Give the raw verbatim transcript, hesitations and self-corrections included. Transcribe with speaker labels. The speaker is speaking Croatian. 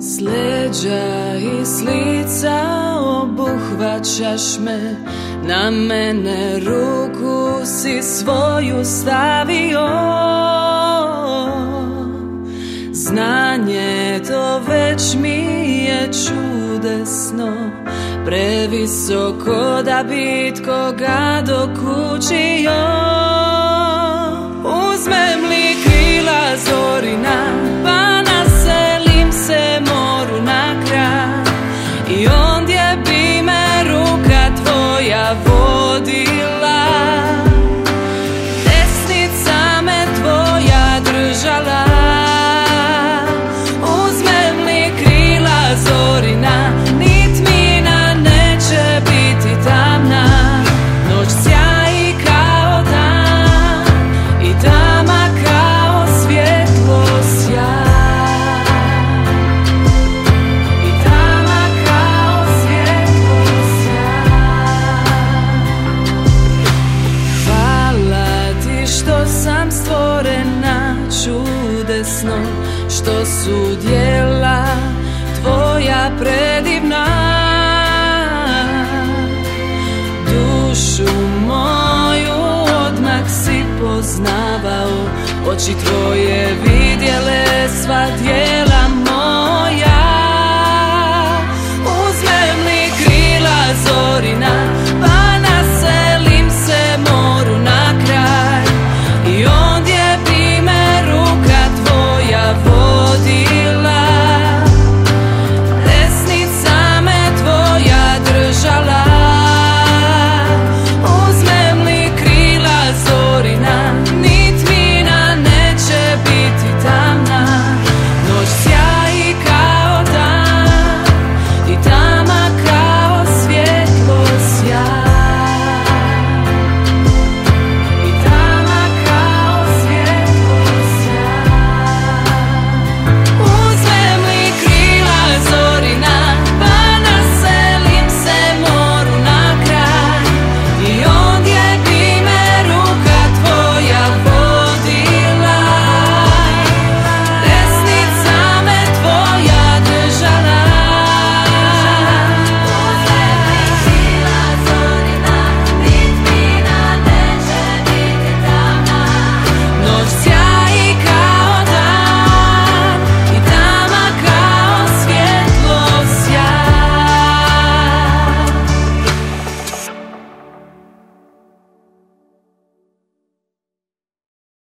Speaker 1: S leđa i s lica obuhvaćaš me, na mene ruku si svoju stavio. Znanje to već mi je čudesno, previsoko da bi tkoga dokučio. Uzmem li krila zorina, pa naselim se moru na kraj, i ondje bi me ruka tvoja vodila, desnica me tvoja držala. Uzmem li krila zorina, nit mina neće biti tamna, noć sjaji kao dan i tama kao svjetlo sjaj. Čudesno što su djela tvoja predivna, dušu moju odmah si poznavao, oči tvoje vidjele sva djela.